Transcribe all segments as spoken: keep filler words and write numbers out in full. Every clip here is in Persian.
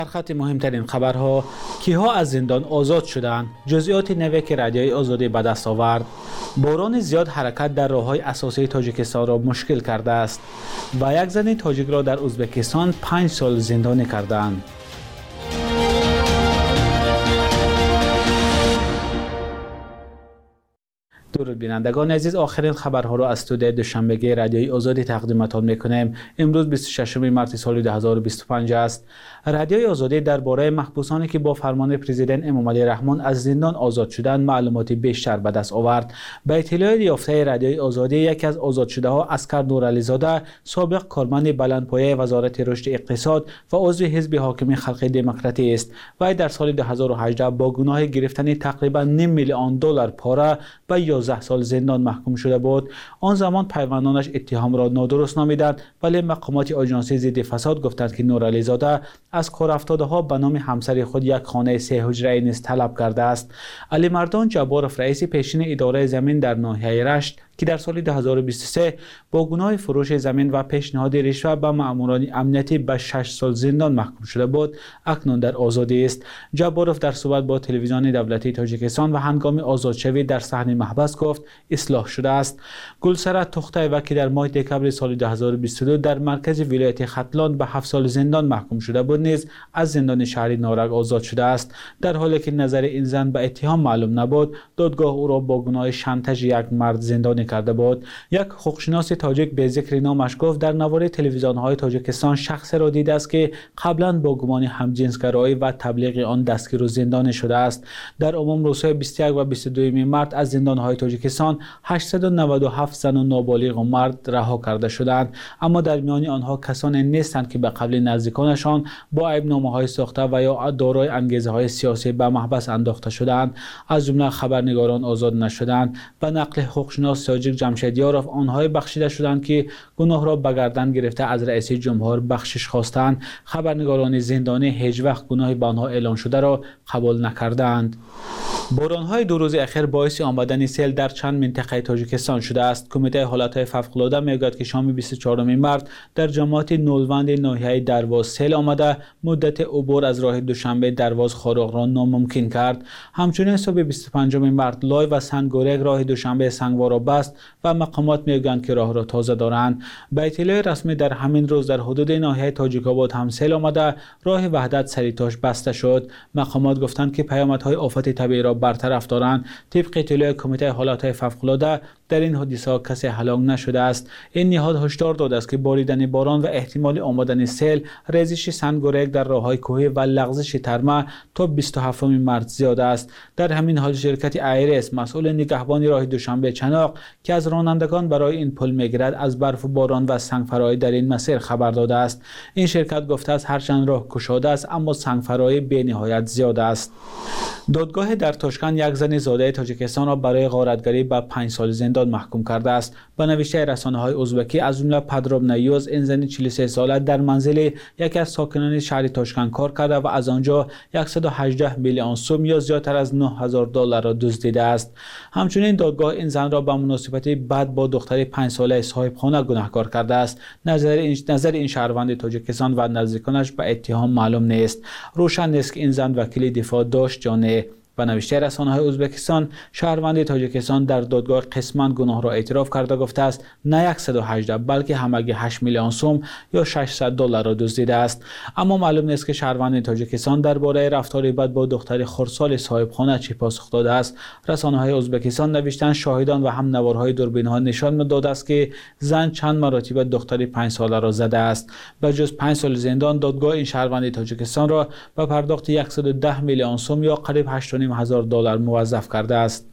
در خط مهمترین خبرها: کیها از زندان آزاد شدند؟ جزئیات نوی که رادیوی آزادی به دست آورد. باران زیاد حرکت در راه‌های اساسی تاجیکستان را مشکل کرده است و یک زن تاجیک را در ازبکستان پنج سال زندانی کردند. درود بینندگان عزیز، آخرین خبرها را از استودیوی دوشنبگی رادیوی آزادی تقدیمتان میکنیم. امروز بیست و ششم مارس سال دو هزار و بیست و پنج است. رادیوی آزادی درباره محبوسانی که با فرمان پرزیدنت امامعلی رحمان از زندان آزاد شدند معلوماتی بیشتر به دست آورد. به اطلاع یافته رادیوی آزادی، یکی از آزاد شده ها اسکر نورعلی زاده، سابق کارمند بلندپایه وزارت رشد اقتصاد و عضو حزب حاکم خلق دموکراتی است. وی در سال دو هزار و هجده با گناه گرفتن تقریبا نیم میلیون دلار پاره به یازده سال زندان محکوم شده بود. آن زمان پیوندانش اتهام را نادرست نامیدند، ولی مقامات آژانسی ضد فساد گفتند که نورعلی زاده از کار افتاده ها به نام همسر خود یک خانه سه حجره نیز طلب کرده است. علی مردان جبارов، رئیس پیشین اداره زمین در ناحیه رشت، که در سال دو هزار و بیست و سه با گناه فروش زمین و پیشنهاد رشوه به ماموران امنیتی به شش سال زندان محکوم شده بود، اکنون در آزادی است. جبارов در صحبت با تلویزیون دولتی تاجیکستان و هنگام آزادشوی در صحن محبس گفت اصلاح شده است. گلسره توختایeva که در ماه دکمبر سال دو هزار و بیست و دو در مرکز ولایت ختلان به هفت سال زندان محکوم شده بود نیز از زندان شهری نارنج آزاد شده است. در حالی که نظر این زن به اتهام معلوم نبود، دادگاه او را با گناه شانتاژ یک مرد زندانی کرده بود. یک حقوقشناس تاجیک به ذکر نامش گفت در نوار تلویزیون‌های تاجیکستان شخصی را دیده است که قبلا با گمان همجنسگرایی و تبلیغ آن دستگیر و زندانی شده است. در عموم روزهای بیست و یک و بیست و دو مارس از زندان‌های تاجیکستان هشتصد و نود و هفت زن و نابالغ و مرد رها کرده شدند، اما در میان آنها کسانی نیستند که به قبل نزدیکانشان با عیب‌نامه‌های ساخته و یا دارای انگیزه‌های سیاسی به محبس انداخته شدند. از جمله خبرنگاران آزاد نشدند. به نقل حقوقشناس تاجیک جمشیدیاروف، آنهای بخشیده شدند که گناه را به گردن گرفته از رئیس جمهور بخشش خواستند. خبرنگاران زندانی هیچ وقت گناه به آنها اعلان شده را قبول نکردند. باران‌های دو روز اخیر باعث آمدن سیل در چند منطقه تاجیکستان شده است. کمیته حالت‌های فوق‌العاده می‌گوید که شام بیست و چهارم مارس در جماعت نولوند ناحیه درواز سیل آمده مدت عبور از راه دوشنبه درواز خاروق را ناممکن کرد. همچنین صبح بیست و پنجم مارس لای و سنگورگ راه دوشنبه سنگوار را بست و مقامات می‌گویند که راه را تازه دارند. به اطلاع رسمی در همین روز در حدود ناحیه تاجیک‌آباد هم سیل آمده راه وحدت سریتاش بسته شد. مقامات گفتند که پیامدهای آفت طبیعی را برطرف دارند. طبق اطلاع کمیته حالت‌های فوق‌العاده در این حادثه کسی هلاک نشده است. این نهاد هشدار داده است که باریدن باران و احتمال آمدن سیل، ریزش سنگورگ در راه‌های کوهی و لغزش ترمه تا بیست و هفتم مارس زیاد است. در همین حال شرکت ایرس مسئول نگهبانی راه دوشنبه چناق که از رانندگان برای این پل می‌گیرد از برف و باران و سنگفرایی در این مسیر خبر داده است. این شرکت گفته است هرچند راه گشاده است اما سنگفرایی بی‌نهایت زیاد است. دادگاه در تاشکند یک زن زاده تاجیکستان را برای غارتگری به پنج سال زندان محکوم کرده است. به نوشته رسانه‌های ازبکی از جمله پدرام نیوز، این زن چهل و سه ساله در منزل یکی از ساکنان شهر تاشکند کار کرده و از آنجا صد و هجده میلیون سوم یا زیادتر از نه هزار دلار را دزدیده است. همچنین دادگاه این زن را به مناسبت بد با دختر پنج ساله صاحب خانه گناهکار کرده است. نظر این نظر این شهروند تاجیکستان و نزدیکانش به اتهام معلوم نیست. روشن نیست که این زن وکیل دفاع داشت یا نه. به نوشته رسانه‌های ازبکستان، شهروند تاجیکستان در دادگاه قسماً گناه را اعتراف کرده گفته است نه صد و هجده بلکه همگی هشت میلیون سوم یا ششصد دلار را دزدیده است. اما معلوم نیست که شهروند تاجیکستان درباره رفتار بد با دختر خردسال صاحب خانه چه پاسخ داده است. رسانه‌های ازبکستان نوشتند شاهدان و هم نوارهای دوربین‌ها نشان می‌دهد است که زن چند مرتبه دختر پنج ساله را زده است. به جز پنج سال زندان، دادگاه این شهروند تاجیکستان را به پرداخت صد و ده میلیون سوم یا قریب هشت و نیم هزار دلار موظف کرده است.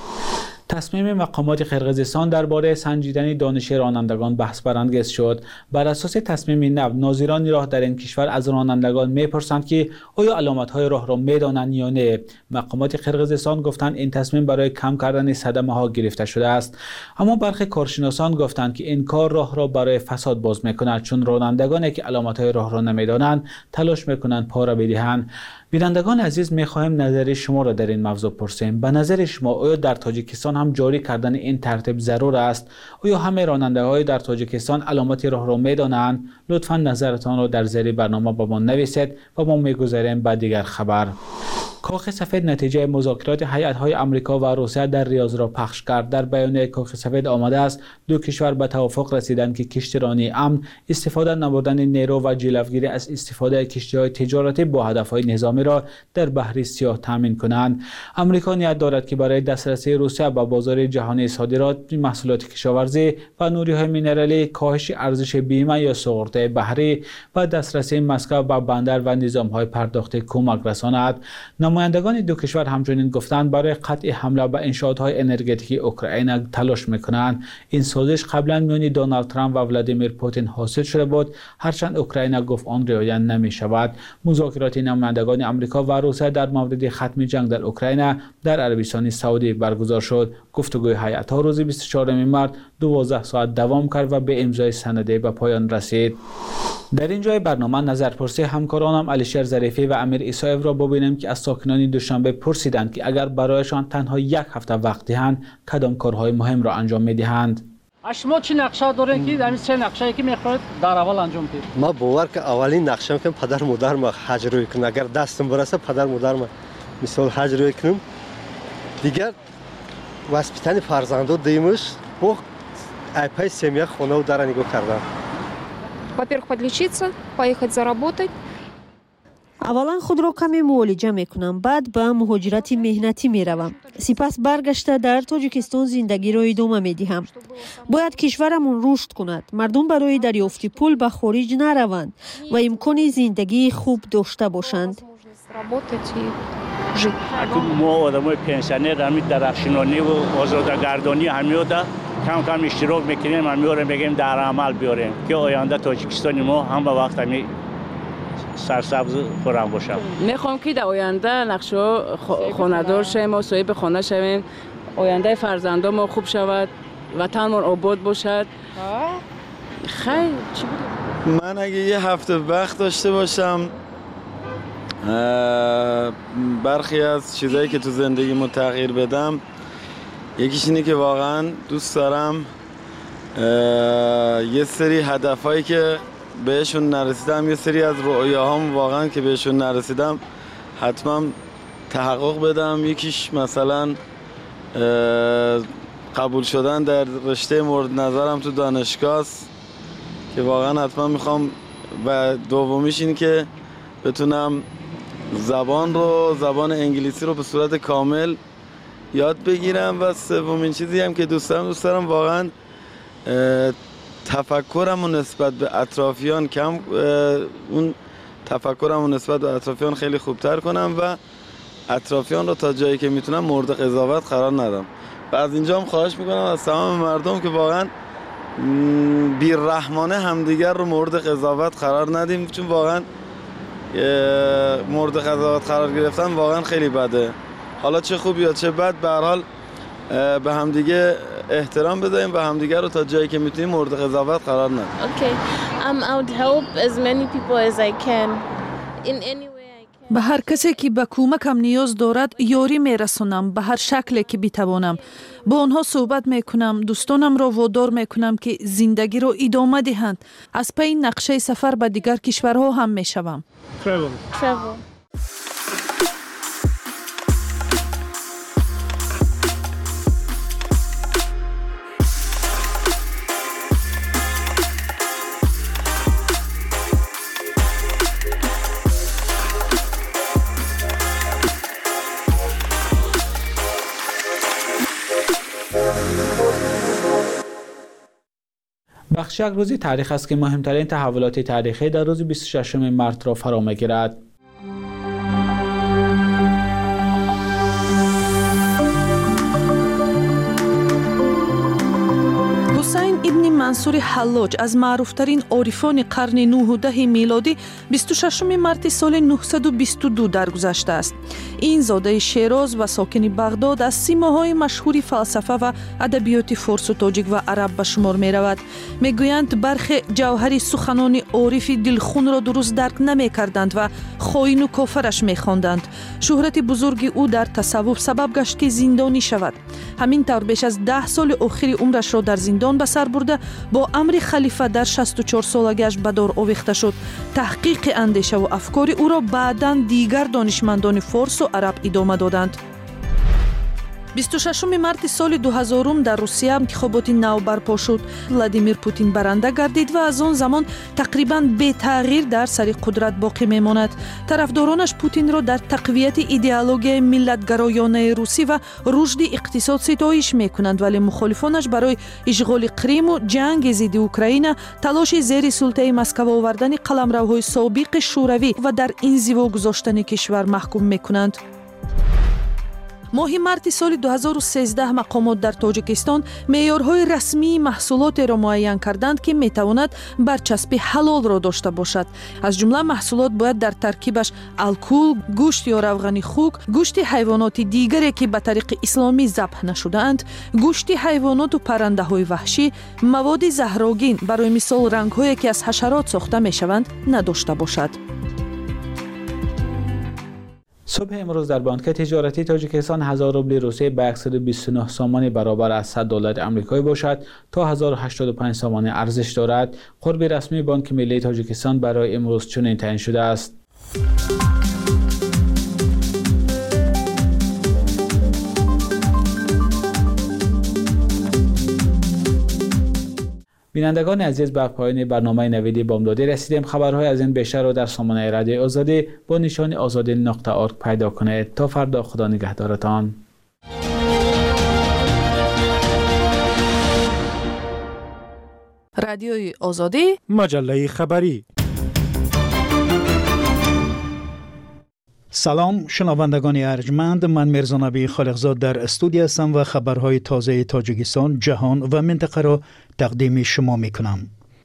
تصمیم مقامات قرقیزستان درباره سنجیدن دانش رانندگان بحث برانگیز شد. بر اساس تصمیم نو، ناظران راه در این کشور از رانندگان میپرسند که آیا علامت‌های راه را میدانند یا نه. مقامات قرقیزستان گفتند این تصمیم برای کم کردن صدمه ها گرفته شده است. اما برخی کارشناسان گفتند که این کار راه را برای فساد باز میکند، چون رانندگانی که علامت‌های راه را نمیدانند تلاش میکنند پا را بدهند. بینندگان عزیز، می‌خواهیم نظر شما را در این موضوع پرسیم. به نظر شما آیا در تاجیکستان هم جاری کردن این ترتیب ضرور است؟ آیا همه راننده‌های در تاجیکستان علامت راه را می‌دانند؟ لطفاً نظرتان را در زیر برنامه با ما نویسید و ما می‌گذاریم به دیگر خبر. کاخ سفید نتیجه مذاکرات هیئت‌های آمریکا و روسیه در ریاض را پخش کرد. در بیانیه کاخ سفید آمده است دو کشور به توافق رسیدند که کشتیرانی امن، استفاده نبردن نیرو و جلوگیری از استفاده کشتی‌های تجارتی با هدف‌های نظامی را در بحر سیاه تامین کنند. آمریکا نیت دارد که برای دسترسی روسیه به بازار جهانی صادرات محصولات کشاورزی و نوری‌های مینرالی، کاهش ارزش بیمه یا سقوط بحری و دسترسی مسکو به بندر و نظام‌های پرداخت کمک رساند. نمایندگان دو کشور همچنین گفتند برای قطع حمله به انشاءات‌های انرژتیکی اوکراین تلاش می‌کنند. این سازش قبلا میان دونالد ترامپ و ولادیمیر پوتین حاصل شده بود، هرچند اوکراین گفت آن رعایت نمی‌شود. مذاکرات نمایندگان آمریکا و روسیه در مورد ختم جنگ در اوکراین در عربستان سعودی برگزار شد. گفتگوی هیئت‌ها روز بیست و چهارم مارس دوازده ساعت دوام کرد و به امضای سندی به پایان رسید. در این جای برنامه نظرپرسی همکارانم علیشیر ظریفی و امیر ایسایف را ببینیم که از ساکنان دوشنبه پرسیدند که اگر برایشان تنها یک هفته وقت دهند کدام کارهای مهم را انجام می‌دهند. شما چه نقشه دارین که همین سه نقشه‌ای که می‌خواید در اول انجام بدید؟ ما باور که اولین نقشه‌ام که پدر مادر ما حج روی کنم، اگر دستم برسه پدر مادر ما مثال حج روی کنم. دیگر واسپیتانی فرزندو دیمش با ایپای سمیه خونه و در نگاه کردن. Во-первых, подлечиться, поехать заработать. اولا خود را کمی معالجه میکنم، بعد به مهاجرت مهنتی میروم، سپس برگشته در تاجیکستان زندگی را ادامه میدهم. باید کشورمون رشد کند، مردم برای دریافت پول به خارج نروند و امکان زندگی خوب داشته باشند. ما آدمای پنسیونر همین درخشنانی و آزادگردانی همیودا کم کم اشتراک میکنیم، همیو رو میگیم در عمل بیاریم که آینده تاجیکستان ما هم به وقت همی سرسبز خورم باشم. میخوام که در آینده نقشه خانه‌دار شویم و صاحب خانه شویم، آینده فرزندان ما خوب شود، وطن ما آباد باشد. خیلی چی بود؟ من اگه یه هفته وقت داشته باشم برخی از چیزایی که تو زندگیمو تغییر بدم، یکیش اینه که واقعا دوست دارم یه سری هدفایی که بهشون نرسیدم، یه سری از رؤیاهام واقعا که بهشون نرسیدم حتما تحقق بدم. یکیش مثلا قبول شدن در رشته مورد نظرم تو دانشگاه است که واقعا حتما میخوام، و دومیش این که بتونم زبان رو زبان انگلیسی رو به صورت کامل یاد بگیرم. و سومین چیزی هم که دوست دارم دوست دارم واقعا تفکرم و نسبت به اطرافیان کم اون تفکرم و نسبت به اطرافیان خیلی خوبتر کنم و اطرافیان رو تا جایی که میتونم مورد قضاوت قرار ندم. و از اینجا هم خواهش میکنم از تمام مردم که واقعا بی‌رحمانه همدیگر رو مورد قضاوت قرار ندیم، چون واقعا مورد قضاوت قرار گرفتن واقعا خیلی بده. حالا چه خوب یا چه بد، به هر حال به همدیگه احترام بذاریم و همدیگه رو تا جایی که میتونیم مورد قضاوت قرار ندیم. Okay. Um, I would help as many people as I can in any way I can. به هر کسی که به کمکم نیاز دارد یاری میرسونم، به هر شکلی که بتوانم. با آنها صحبت میکنم، دوستانم را وادار میکنم که زندگی را ادامه دهند. از پی نقشه سفر به دیگر کشورها هم میشوم. Travel. Travel. بخش یک روزی تاریخ است که مهمترین تحولات تاریخی در روز بیست و ششم مارس را فرا می‌گیرد. حسین ابن منصور حلاج از معروفترین عارفان قرن نه و ده میلادی بیست و ششم مارت سال نهصد و بیست و دو درگذشته است. این زاده شیراز و ساکن بغداد از سیماهای مشهور فلسفه و ادبیات فارس و تاجیک و عرب به شمار می رود. می گویند برخی جوهر سخنان عارف دلخون را درست درک نمی کردند و خائن و کافرش می خواندند. شهرت بزرگ او در تصوف سبب گشت که زندانی شود. همین طور بیش از ده سال آخر عمرش را در زندان به سر برده با امر خلیفه در شصت و چهار سالگیش به دار آویخته شد. تحقیق اندیشه و افکار او را بعداً دیگر دانشمندان فارس و عرب ادامه دادند. بیست و ششم مارت سال دو هزار در روسیه انتخابات نو برپا شد. ولادیمیر پوتین برنده گردید و از آن زمان تقریباً بی تغییر در سر قدرت باقی میماند. طرفدارانش پوتین را در تقویت ایدئولوژی ملت‌گرایانه روسی و رشد اقتصاد ستایش میکنند، ولی مخالفانش برای اشغال کریم و جنگ ضد اوکراین تلاش زیر سلطه مسکو آوردن قلمروهای سابق شوروی و در انزوا گذاشتن کشور محکوم میکنند. ماه مارت سال دو هزار و سیزده مقامات در تاجیکستان معیارهای رسمی محصولات را معین کردند که میتواند برچسب حلال را داشته باشد. از جمله محصولات باید در ترکیبش الکل، گوشت یا روغن خوک، گوشت حیوانات دیگری که به طریق اسلامی ذبح نشده‌اند، گوشت حیوانات و پرنده های وحشی، مواد زهرآگین برای مثال رنگ‌هایی که از حشرات ساخته میشوند نداشته باشد. صبح امروز در بانک تجارتی تاجیکستان هزار روبل روسیه به صد و بیست و نه سامانی برابر از صد دلار آمریکایی باشد تا هزار و هشتاد و پنج سامانی ارزش دارد. قرب رسمی بانک ملی تاجیکستان برای امروز چنین تعیین شده است. بینندگان عزیز، به پایان برنامه نویدی بامدادی رسیدیم. خبرهای از این بیشتر را در سامانه رادیوی آزادی با نشان آزادی نقطه ارگ پیدا کنید. تا فردا، خدا نگهدارتان. رادیوی آزادی، مجله خبری. سلام شنوندگان ارجمند، من میرزا نبی خالقزاد در استودیو هستم و خبرهای تازه تاجیکستان، جهان و منطقه را تقدیم شما میکنم.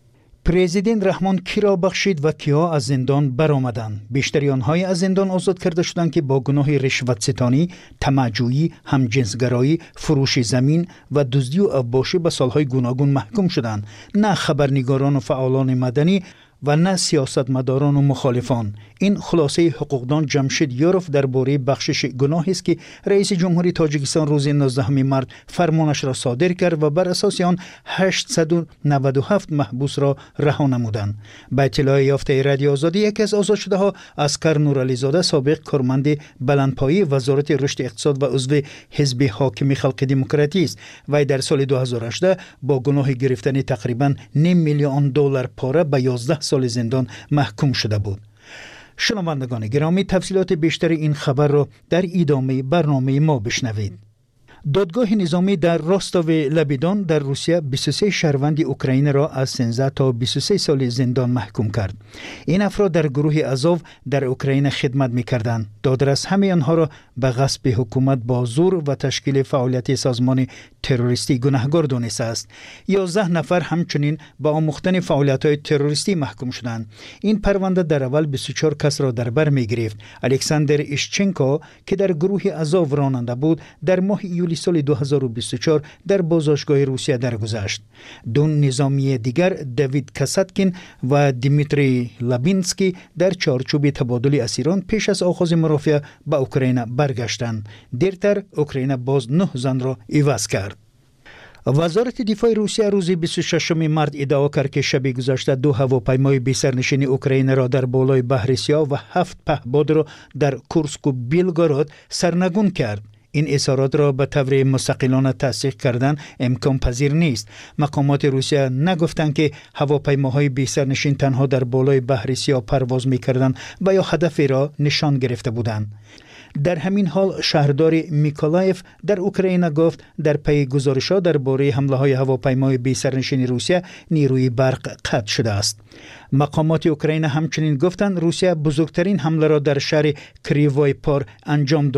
پرزیدنت رحمان کی را بخشید و کیا از زندان برآمدند؟ بیشتری آنهای از زندان آزاد کرده شدند که با گناه رشوت ستانی، طمع‌جویی، همجنسگرایی، فروش زمین و دزدی و اوباشی به سالهای گوناگون محکوم شدند. نه خبرنگاران و فعالان مدنی و نه سیاستمداران و مخالفان. این خلاصه حقوقدان جمشید یاروف درباره بخشش گناهی است که رئیس جمهوری تاجیکستان روز نوزدهم مارس فرمانش را صادر کرد و بر اساس آن هشتصد و نود و هفت محبوس را رها نمودند. به اطلاع یافته رادیو آزادی، یکی از آزاد شده ها اسکر نورعلی زاده، سابق کارمند بلندپایه وزارت رشد اقتصاد و عضو حزب حاکم خلق دموکراتی است. وی در سال دو هزار و هجده با گناه گرفتن تقریبا نیم میلیون دلار پاره به یازده سال زندان محکوم شده بود. شنوندگان گرامی، تفصیلات بیشتر این خبر را در ادامه برنامه ما بشنوید. دادگاه نظامی در راستاو لبیدان در روسیه بیست و سه شهروند اوکراین را از سیزده تا بیست و سه سال زندان محکوم کرد. این افراد در گروه آزوف در اوکراین خدمت می‌کردند. دادرس همه آنها را به غصب حکومت با زور و تشکیل فعالیت سازمان تروریستی گناهکار دانسته است. یازده نفر همچنین با آموختن فعالیت‌های تروریستی محکوم شدند. این پرونده در اول بیست و چهار کس را در بر می‌گرفت. الکساندر ایشچنکو که در گروه آزوف راننده بود، در ماه ایولی سال دو هزار و بیست و چهار در بازداشتگاه روسیه درگذشت. دو نظامی دیگر، دیوید کاساتکین و دیمیتری لابینسکی، در چارچوب تبادل اسیران پیش از آغاز مرافعه به اوکراین برگشتند. دیرتر اوکراین باز نه زن را عوض کرد. وزارت دفاع روسیه روز بیست و ششم مارس ادعا کرد که شب گذشته دو هواپیمای بی سرنشین اوکراین را در بالای بحر سیاه و هفت پهپاد را در کورسک و بیلگاراد سرنگون کرد. این اظهارات را به طور مستقلانه تصدیق کردن امکان پذیر نیست. مقامات روسیه نگفتند که هواپیماهای بی سرنشین تنها در بالای بحر سیاه پرواز می‌کردند و یا هدفی را نشان گرفته بودند. در همین حال شهردار میکولایف در اوکراین گفت در پی گزارش‌ها درباره حمله‌های هواپیمای بی سرنشین روسیه نیروی برق قطع شده است. مقامات اوکراین همچنین گفتند روسیه بزرگترین حمله را در شهر کریوای پار انجام داد.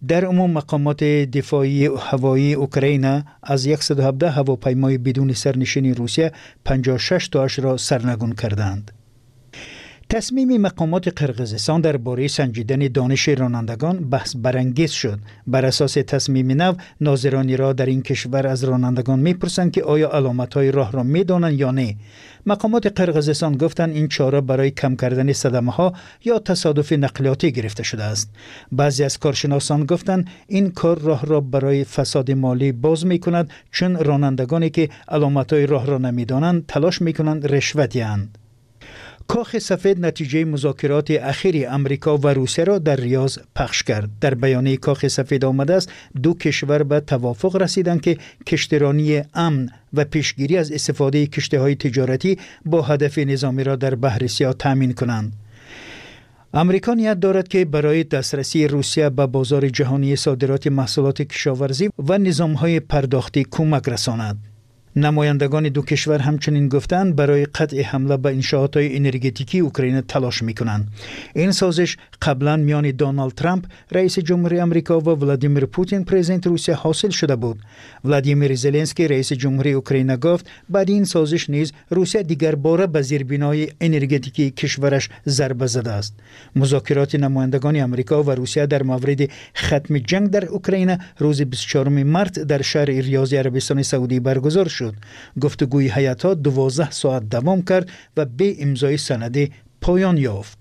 در عموم مقامات دفاعی هوایی اوکراین از صد و هفده هواپیمای بدون سرنشین روسیه پنجاه و شش تاش را سرنگون کردند. تصمیم مقامات قرقیزستان درباره سنجیدن دانش رانندگان بحث برانگیز شد. بر اساس تصمیم نو، ناظرانی را در این کشور از رانندگان میپرسند که آیا علامت‌های راه را میدانند یا نه. مقامات قرقیزستان گفتند این چاره برای کم کردن صدمه‌ها یا تصادف نقلیاتی گرفته شده است. بعضی از کارشناسان گفتند این کار راه را برای فساد مالی باز میکند، چون رانندگانی که علامت‌های راه را نمیدانند تلاش میکنند رشوت دهند. کاخ سفید نتیجه مذاکرات اخیر امریکا و روسیه را در ریاض پخش کرد. در بیانیه کاخ سفید آمده است دو کشور به توافق رسیدند که کشتیرانی امن و پیشگیری از استفاده کشتی‌های تجارتی با هدف نظامی را در بحر سیاه تامین کنند. امریکا نیت دارد که برای دسترسی روسیه به بازار جهانی صادرات محصولات کشاورزی و نظام‌های پرداختی کمک رساند. نمایندگان دو کشور همچنین گفتند برای قطع حمله به انشاءات‌های انرژتیکی اوکراین تلاش می‌کنند. این سازش قبلا میان دونالد ترامپ رئیس جمهوری آمریکا و ولادیمیر پوتین پرزیدنت روسیه حاصل شده بود. ولادیمیر زلنسکی رئیس جمهوری اوکراین گفت بعد این سازش نیز روسیه دیگر باره به زیربنای انرژتیکی کشورش ضربه زده است. مذاکرات نمایندگان آمریکا و روسیه در مورد ختم جنگ در اوکراین روز بیست و چهارم مارس در شهر ریاض عربستان سعودی برگزار شد. گفتگوی هیئت‌ها دوازده ساعت دوام کرد و به امضای سند پایان یافت.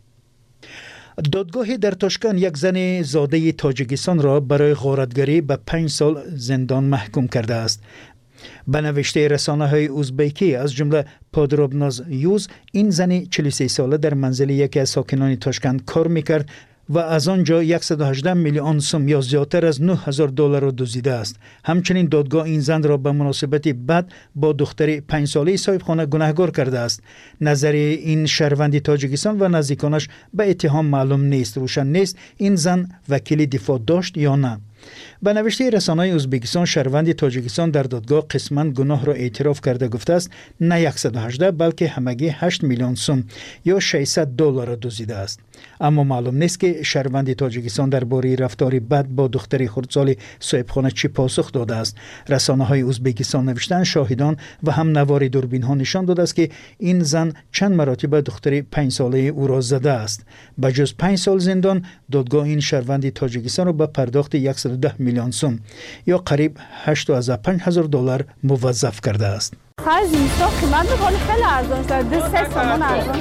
دادگاه در تاشکند یک زن زاده تاجیکستان را برای غارتگری به پنج سال زندان محکوم کرده است. به نوشته رسانه‌های ازبکی از جمله پادروبناز یوز، این زن چهل و سه ساله در منزل یکی از ساکنان تاشکند کار میکرد و از آنجا صد و هجده میلیون سوم یا زیادتر از نه هزار دلار را دزدیده است. همچنین دادگاه این زن را به مناسبت بد با دختر پنج ساله صاحبخانه گناهکار کرده است. نظر این شهروند تاجیکستان و نزدیکانش به اتهام معلوم نیست. روشن نیست این زن وکیل دفاع داشت یا نه. به نوشته رسانه‌های ازبکستان، شهروند تاجیکستان در دادگاه قسماً گناه را اعتراف کرده گفته است نه صد و هجده بلکه همگی هشت میلیون سوم یا ششصد دلار را دزدیده است. اما معلوم نیست که شهروند تاجیکستان درباره رفتار بد با دختر خردسال صاحبخانه چی پاسخ داده است. رسانه‌های ازبکستان نوشتند شاهدان و هم نوار دوربین‌ها نشان داده است که این زن چند مراتب دختر پنج ساله او را زده است. به جز پنج سال زندان، دادگاه این شهروند تاجیکستان را به پرداخت صد و ده میلیون سوم یا قریب هشتاد و پنج هزار دلار موظف کرده است. خرج اینستا قیمت بخواد خیلی ارزان شد. دو سه سامان ارزان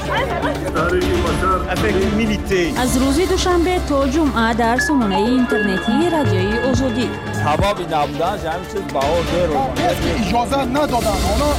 شد. از روز دوشنبه تا جمعه در سامانه اینترنتی رادیوی آزادی. حبابی نبودن همین چیز بهار داره. اجازه ندادن.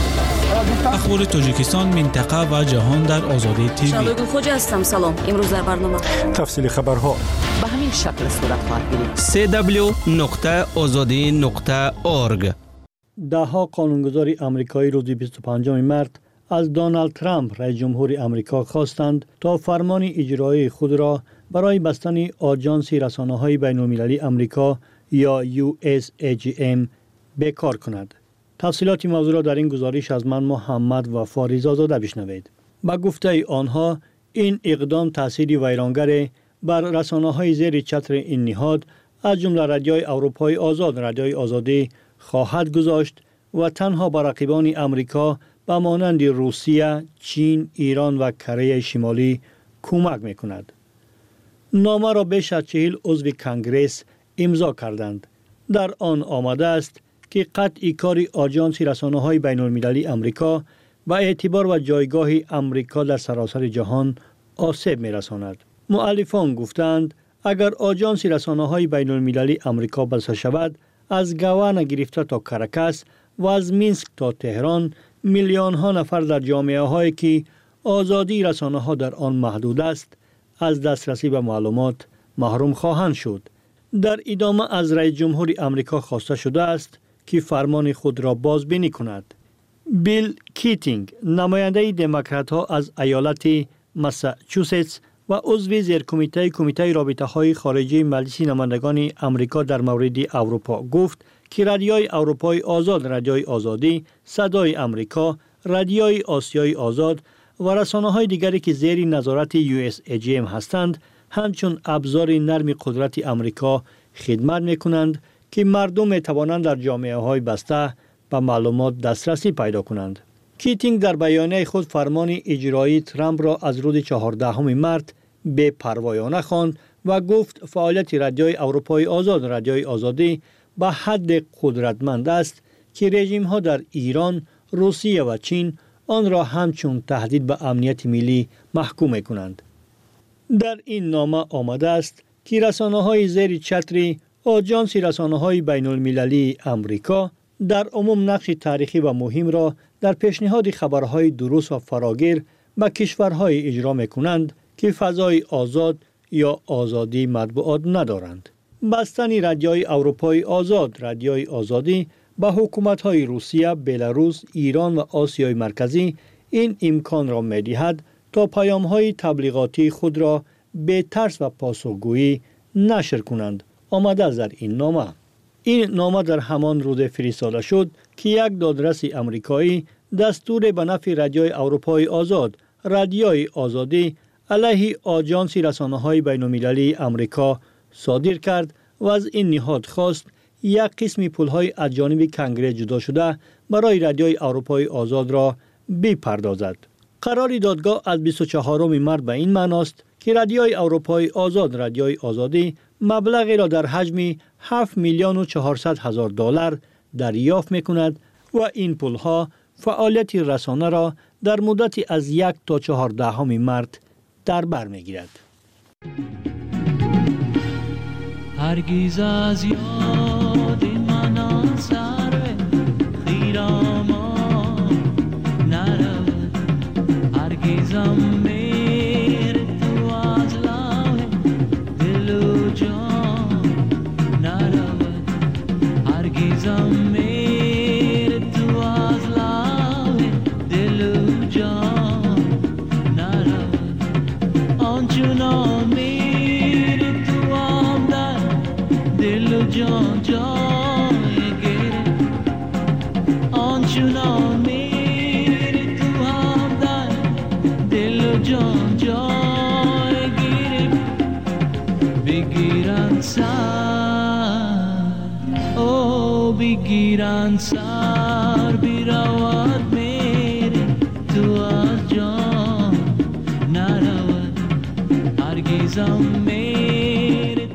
اخبار تاجیکستان، منطقه و جهان در آزادی تیوی. شالوگو خوجا هستم. سلام. امروز در برنامه تفصیل خبرها به همین شکل صورت خواهد گرفت. سی دبلیو نقطه آزادی نقطه اورگ. دهها قانونگذار آمریکایی روز بیست و پنجم مارس از دونالد ترامپ رئیس جمهور آمریکا خواستند تا فرمان اجرایی خود را برای بستن آژانس رسانه‌های بین‌المللی آمریکا یا یو اس ای جی ام بکار کند. تفصیلات موضوع را در این گزارش از من محمد وفا رضازاده بشنوید. با گفته آنها این اقدام تأثیری ویرانگر بر رسانه‌های زیر چتر این نهاد از جمله رادیوی اروپای آزاد، رادیوی آزادی خواهد گذاشت و تنها به رقیبان آمریکا به مانند روسیه، چین، ایران و کره شمالی کمک می‌کند. نامه را بیش از چهل عضو کنگره امضا کردند. در آن آمده است که قطع کار آژانس رسانه‌های بین‌المللی آمریکا و اعتبار و جایگاه آمریکا در سراسر جهان آسیب می‌رساند. مؤلفان گفتند اگر آژانس رسانه‌های بین‌المللی آمریکا بسته شود، از گاوانا گرفته تا کاراکاس و از مینسک تا تهران میلیون ها نفر در جامعه هایی که آزادی رسانه ها در آن محدود است از دسترسی به معلومات محروم خواهند شد. در ادامه از رئیس جمهور آمریکا خواسته شده است که فرمان خود را بازبینی کند. بیل کیتینگ، نماینده دموکرات ها از ایالت ماساچوستس و عضو زیر کمیته کمیته رابطه های خارجی مجلس نمایندگان آمریکا در مورد اروپا گفت که رادیوی اروپای آزاد، رادیوی آزادی، صدای آمریکا، رادیوی آسیای آزاد و رسانه‌های دیگری که زیر نظارت یو اس ای جی ام هستند همچون ابزار نرم قدرت آمریکا خدمت میکنند که مردم میتوانند در جامعه های بسته به معلومات دسترسی پیدا کنند. کیتینگ در بیانیه خود فرمان اجرایی ترامپ را از روز چهاردهم مارس به پروایانه خواند و گفت فعالیت رادیوی اروپای آزاد رادیوی آزادی به حد قدرتمند است که رژیم ها در ایران، روسیه و چین آن را همچون تهدید به امنیت ملی محکوم می‌کنند. در این نامه آمده است که رسانه‌های زیر چتر آژانس رسانه‌های بین‌المللی آمریکا در عموم نقش تاریخی و مهم را در پیشنهاد خبرهای درست و فراگیر به کشورهای اجرا می‌کنند که فضای آزاد یا آزادی مطبوعات ندارند. بستن رادیوی اروپای آزاد رادیوی آزادی به حکومت‌های روسیه، بلاروس، ایران و آسیای مرکزی این امکان را می‌دهد تا پیام‌های تبلیغاتی خود را به ترس و پاسخگویی نشر کنند. آمده است در این نامه. این نامه در همان روز فرستاده شد که یک دادرس امریکایی دستور به نفع رادیوی اروپای آزاد رادیوی آزادی علیه آژانس رسانه‌های بین‌المللی آمریکا صادر کرد و از این نهاد خواست یک قسم پول‌های از جانب کنگره جدا شده برای رادیوی اروپای آزاد را بپردازد. قرار دادگاه از بیست و چهارم مارس به این معنی است که رادیوی اروپای آزاد رادیوی آزادی مبلغی را در حجم هفت میلیون و چهارصد هزار دلار دریافت می‌کند و این پول‌ها فعالیت رسانه را در مدت از یک تا چهاردهم مارس در بر می‌گیرد. هرگز از یاد من سر خیرامان نرود، هرگزم میر تو از لاه دل و جان نرود، هرگزم میر تو از لاه دل و جان نرود، آنچنان میر تو آمدن دل و جان جای گیره، آنچنان میری تو همدن دل و جان جای گیره، بگیرن سر او بگیرن سر بیرود میری تو از جان نرود، هرگزم میری.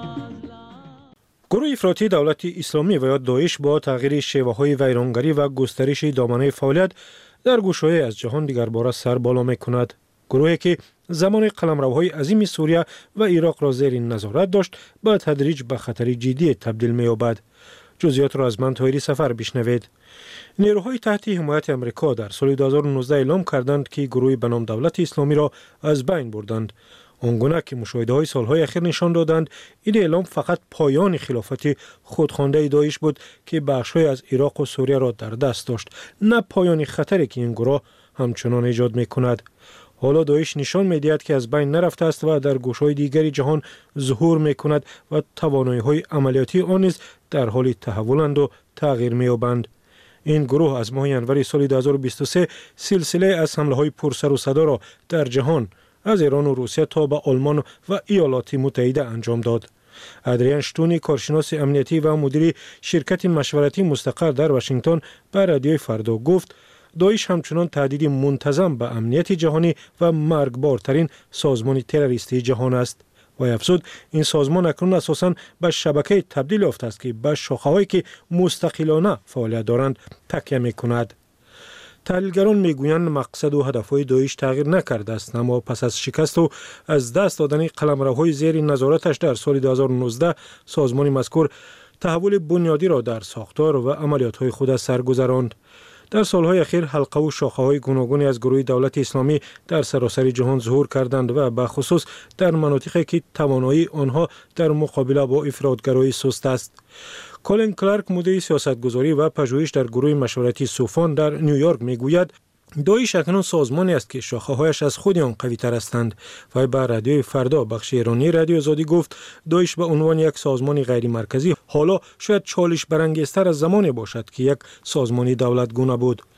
گروه افراطی دولت اسلامی و یا داعش با تغییر شیوه‌های ویرانگری و گسترش دامنه فعالیت در گوشه‌های از جهان دیگر باره سر بالا می‌کند. گروهی که زمان قلمروهای عظیم سوریه و عراق را زیر نظارت داشت به تدریج به خطر جدی تبدیل می‌یابد. جزئیات را از من طاهری سفر بشنوید. نیروهای تحت حمایت آمریکا در سال دو هزار و نوزده اعلام کردند که گروهی به نام دولت اسلامی را از بین بردند. آنگونه که مشاهده‌های سالهای اخیر نشان دادند این اعلام فقط پایان خلافت خودخوانده داعش بود که بخش‌های از عراق و سوریه را در دست داشت، نه پایان خطری که این گروه همچنان ایجاد می‌کند. حالا داعش نشان می‌دهد که از بین نرفته است و در گوشه‌های دیگری جهان ظهور می‌کند و توانایی‌های عملیاتی آن نیز در حال تحولند و تغییر می‌یابند. این گروه از ماه ژانویه سال دو هزار و بیست و سه سلسله از حمله‌های پرسر و صدا را در جهان از ایران و روسیه تا به آلمان و ایالات متحده انجام داد. ادریان شتونی، کارشناس امنیتی و مدیر شرکت مشورتی مستقر در واشنگتن، به رادیوی فردا گفت داعش همچنان تهدید منتظم به امنیت جهانی و مرگبارترین سازمان تروریستی جهان است. و افزود این سازمان اکنون اساساً به شبکه تبدیل یافته است که به شاخه‌هایی که مستقلانه فعالیت دارند تکیه می‌کند. تحلیلگران میگویند مقصد و هدفهای داعش تغییر نکرده است، اما پس از شکست و از دست دادن قلمروهای زیر نظارتش در سال دو هزار و نوزده سازمان مذکور تحول بنیادی را در ساختار و عملیات‌های خود سر گذراند. در سالهای اخیر حلقه و شاخه‌های گوناگونی از گروه دولت اسلامی در سراسر جهان ظهور کردند و به خصوص در مناطقی که توانایی آنها در مقابله با افراطگرایی سست است. کولین کلارک، مدیر سیاستگذاری و پژوهش در گروه مشورتی سوفان در نیویورک میگوید داعش اکنون سازمانی است که شاخه‌هایش از خود آن قوی‌تر هستند. و به رادیوی فردا بخش ایرانی رادیو آزادی گفت داعش به عنوان یک سازمان غیر مرکزی حالا شاید چالش برانگیزتر از زمانی باشد که یک سازمان دولتگونه بود.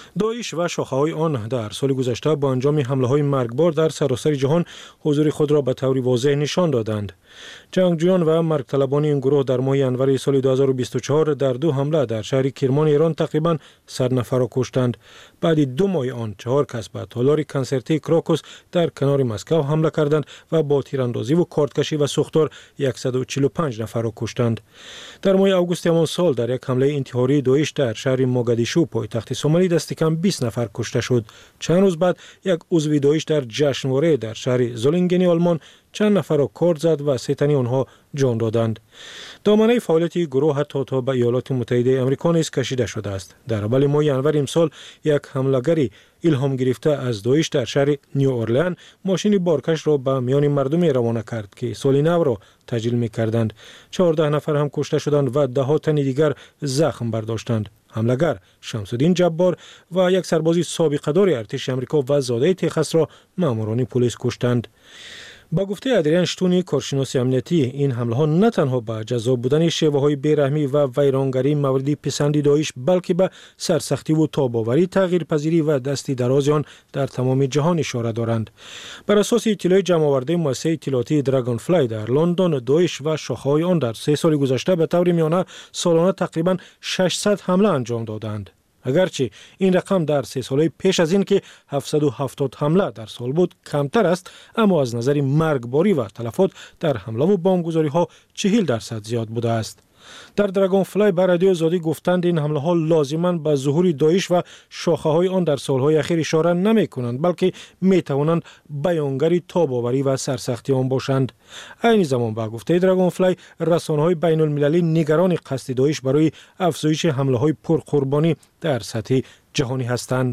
داعش و شاخه‌های آن در سال گذشته با انجام حمله‌های مرگبار در سراسر جهان حضور خود را به طور واضح نشان دادند. جنگجویان و مرگ طلبان این گروه در ماه ینور سال دو هزار و بیست و چهار در دو حمله در شهر کرمان ایران تقریباً صد نفر را کشتند. بعد دو ماه آن چهار کس به تالار کنسرتی کراکوس در کنار مسکو حمله کردند و با تیراندازی و کارتکشی و سوختار صد و چهل و پنج نفر را کشتند. در ماه آگوست همان سال در یک حمله انتحاری داعش در شهر موگادیشو پایتخت سومالی دست کم بیست نفر کشته شد. چند روز بعد یک عضو داعش در جشنواره در شهر زولینگن آلمان چند نفر را کارت زد و سه تن آنها جان دادند. دامنه فعالیت گروه حتی تا به ایالات متحده آمریکا نیز کشیده شده است. در اول ماه ینور امسال یک حمله‌گری الهام گرفته از داعش در شهر نیو اورلئان ماشین بارکش را به میان مردم روانه کرد که سال نو را تجلیل می‌کردند. چهارده نفر هم کشته شدند و ده ها تن دیگر زخم برداشتند. حمله‌گر شمس‌الدین جبار و یک سرباز سابقه‌دار ارتش آمریکا و زاده تگزاس را ماموران پلیس کشتند. با گفته ادریان شتونی کارشناس امنیتی، این حمله ها نه تنها به جذاب بودن شیوه های بیرحمی و ویرانگری موردی پسندی داعش بلکه به سرسختی و تاباوری تغییر پذیری و دستی دراز آن در تمام جهان اشاره دارند. بر اساس اطلاع جمع آورده مؤسسه اطلاعاتی دراگون فلای در لندن، داعش و شاخه‌های آن در سه سال گذشته به طور میانه سالانه تقریبا ششصد حمله انجام دادند. اگرچه این رقم در سه ساله پیش از این که هفتصد و هفتاد حمله در سال بود کمتر است، اما از نظر مرگباری و تلفات در حمله و بمبگذاری ها چهل درصد زیاد بوده است. در دراگون فلای بر رادیو آزادی گفتند این حمله ها لازماً به ظهور داعش و شاخه های آن در سالهای اخیر اشاره نمی کنند، بلکه می توانند بیانگری تاباوری و سرسختی آن باشند. این زمان با گفته دراگون فلای رسانه های بین المللی نگران قصد داعش برای افزایش حمله های پرقربانی در سطح جهانی هستند.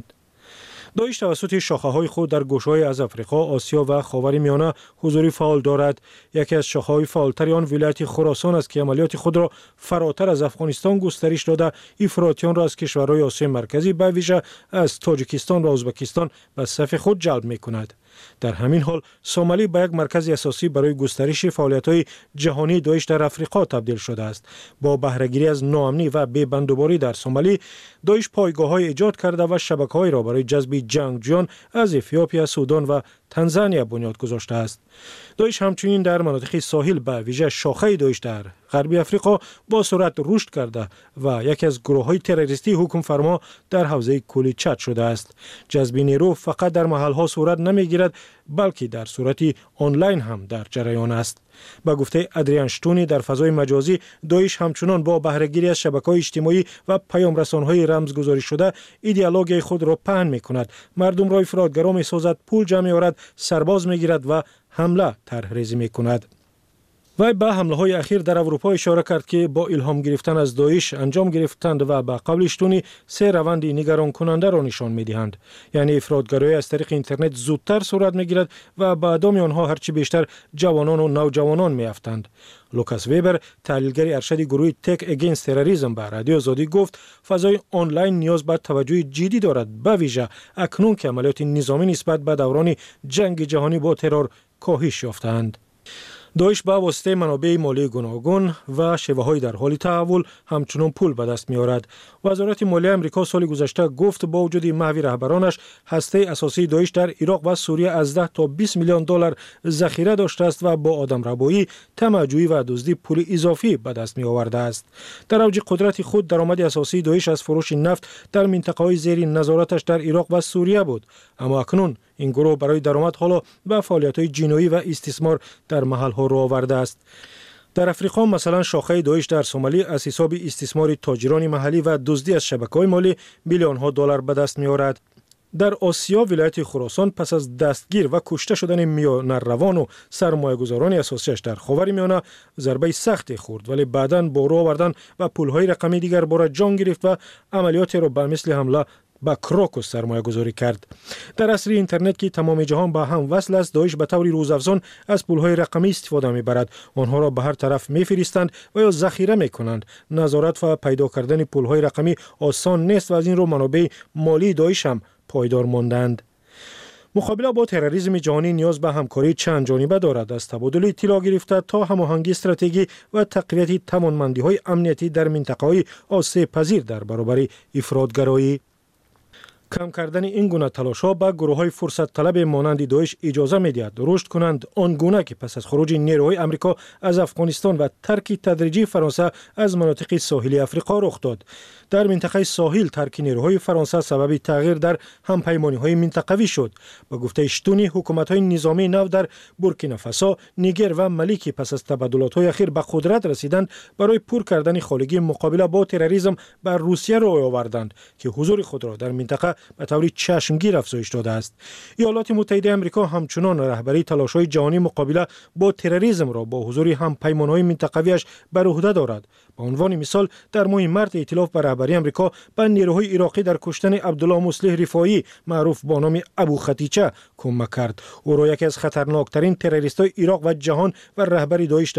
داعش توسط شاخه‌های خود در گوشه‌های از افریقا، آسیا و خاورمیانه حضوری فعال دارد. یکی از شاخه‌های فعالتر آن ولایت خراسان است که عملیات خود را فراتر از افغانستان گسترش داده افراطیان را از کشورهای آسیای مرکزی به ویژه از تاجیکستان و ازبکستان به صف خود جلب می‌کند. در همین حال سومالی به یک مرکز اساسی برای گسترش فعالیت‌های جهانی داعش در افریقا تبدیل شده است. با بهره‌گیری از ناامنی و بی‌بندوباری در سومالی، داعش پایگاه‌های ایجاد کرده و شبکه‌هایی را برای جذب جنگجویان از افیوپیا، سودان و تانزانیا بنیاد گذاشته است. داعش همچنین در مناطق ساحل به ویژه شاخه داعش در غربی افریقا با سرعت رشد کرده و یکی از گروه‌های تروریستی حکم فرما در حوزه کولی چاد شده است. جذب نیرو فقط در محل‌ها صورت نمی‌گیرد، بلکه در صورت آنلاین هم در جریان است. با گفته ادریان شتونی در فضای مجازی، داعش همچنان با بهره‌گیری از شبکه‌های اجتماعی و پیام رسان‌های رمزگذاری شده ایدئولوژی خود را پهن می‌کند. مردم را افراطگرا می‌سازد، پول جمع می‌آورد، سرباز می‌گیرد و حمله طرح‌ریزی می‌کند. وی به حمله های اخیر در اروپا اشاره کرد که با الهام گرفتن از داعش انجام گرفتند و به قول شتونی سه روند نگران کننده را نشان می‌دهند. یعنی افراطگرایی از طریق اینترنت زودتر صورت می‌گیرد و به ادامه آنها هرچی بیشتر جوانان و نوجوانان می‌افتند. لوکاس ویبر، تحلیلگر ارشد گروه تک اگینست تروریسم، به رادیو آزادی گفت فضای آنلاین نیاز به توجه جدی دارد، به ویژه اکنون که عملیات نظامی نسبت به دوران جنگ جهانی با ترور کاهش یافتند. داعش با واسطه منابع مالی گوناگون و شیوه‌های در حال تحول همچنان پول به دست می‌آورد. وزارت مالیه آمریکا سال گذشته گفت با وجود محو رهبرانش هسته اساسی داعش در عراق و سوریه از ده تا بیست میلیون دلار ذخیره داشته است و با آدمربایی، طمع‌جویی و دزدی پول اضافی به دست می‌آورده است. در اوج قدرت خود درآمد اساسی داعش از فروش نفت در منطقه‌های زیر نظارتش در عراق و سوریه بود، اما اکنون این گروه برای درآمد حالا به فعالیت‌های جنایی و استثمار در محل‌ها رو آورده است. در افریقا مثلا شاخه داعش در سومالی از حساب استثمار تاجران محلی و دزدی از شبکه‌های مالی میلیون‌ها دلار به دست می‌آورد. در آسیا ولایت خراسان پس از دستگیر و کشته شدن میانروان و سرمایه‌گذاران اساسیش در خاورمیانه ضربه سختی خورد، ولی بعداً با راه آوردن و پول‌های رقمی دیگر بار جان گرفت و عملیاتی را به مثل حمله با کراکوس سرمایه گذاری کرد. در عصر اینترنت که تمام جهان با هم وصل است، داعش به طور روزافزون از پولهای رقمی استفاده می‌برد. آنها را به هر طرف می‌فرستند و یا ذخیره می‌کنند. نظارت و پیدا کردن پولهای رقمی آسان نیست و از این رو منابع مالی داعش هم پایدار ماندند. مقابله با تروریسم جهانی نیاز به همکاری چند جانبه دارد، از تبادل اطلاع گرفته تا هماهنگی استراتژی و تقویت توانمندی‌های امنیتی در منطقه‌های آسیب پذیر در برابر افراطگرایی. کم کردن این گونه تلاش‌ها به گروه‌های فرصت طلب مانند داعش اجازه می‌دهد رشد کنند، آن گونه که پس از خروج نیروهای آمریکا از افغانستان و ترک تدریجی فرانسه از مناطق ساحلی آفریقا رخ داد. در منطقه ساحل ترک نیروهای فرانسه سبب تغییر در همپیمانی‌های منطقوی شد. با گفته شتونی حکومت‌های نظامی نو در بورکینافاسو، نیگر و مالی که پس از تبادلات‌های اخیر به قدرت رسیدند برای پر کردن خالگی مقابله با تروریسم بر روسیه روی آوردند که حضور خود را در منطقه به طور چشمگیر افزایش داده است. ایالات متحده آمریکا همچنان رهبری تلاش‌های جهانی مقابله با تروریسم را با حضور همپیمان‌های منطقویش بر عهده دارد. به عنوان مثال در ماه مارس ائتلاف بر رهبری آمریکا به نیروهای عراقی در کشتن عبدالله مصلح رفاعی معروف با نام ابو خطیچه کمک کرد. او را یکی از خطرناکترین تروریست‌های عراق و جهان و رهبر داعش